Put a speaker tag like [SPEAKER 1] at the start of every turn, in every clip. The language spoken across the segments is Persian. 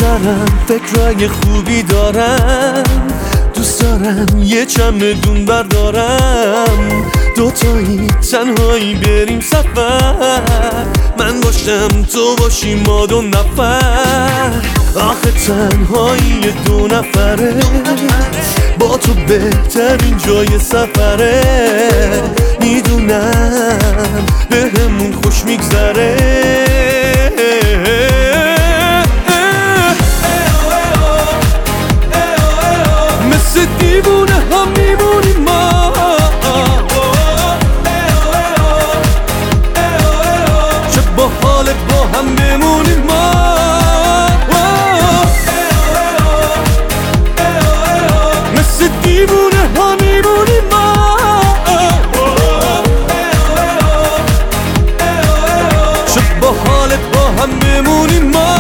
[SPEAKER 1] سرم فکرای خوبی دارم، دوست دارم یه چمدون بردارم، دوتایی تنهایی بریم سفر، من باشم تو باشی ما دو نفر. آخه تنهایی دو نفره با تو بهترین جای سفره، میدونم بهمون خوش میگذره. مثل دیوونه هم میمونیم ما، چه باحاله با هم بمونیم ما. مثل دیوونه ها میمونیم ما، چه باحاله با هم بمونیم ما.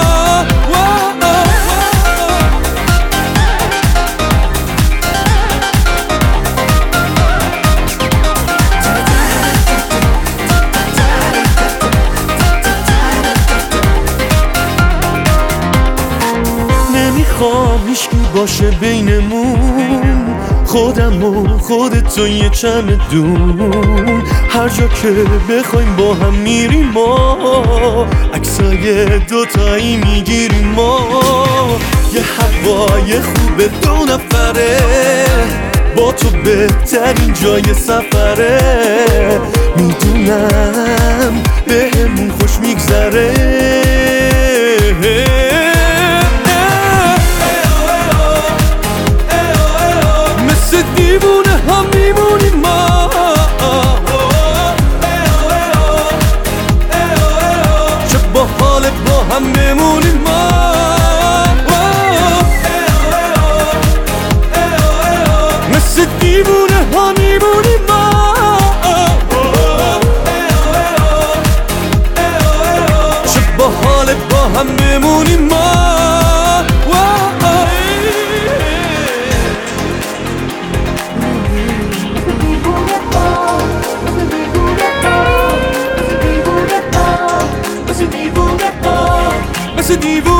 [SPEAKER 1] نمیخوام هیچکی باشه بینمون، خودم و خودت و یه چمدون، هر جا که بخوایم با هم میریم ما، عکسای دوتایی میگیریم ما. یه هوای خوب دو نفره با تو بهترین جای سفره، میدونم بهمون خوش میگذره. دیوونه هم میمونیم ما، چه باحاله با هم بمونیم ما. مثل دیوونه ها میمونیم ما، چه باحاله با هم بمونیم ما. Esse divo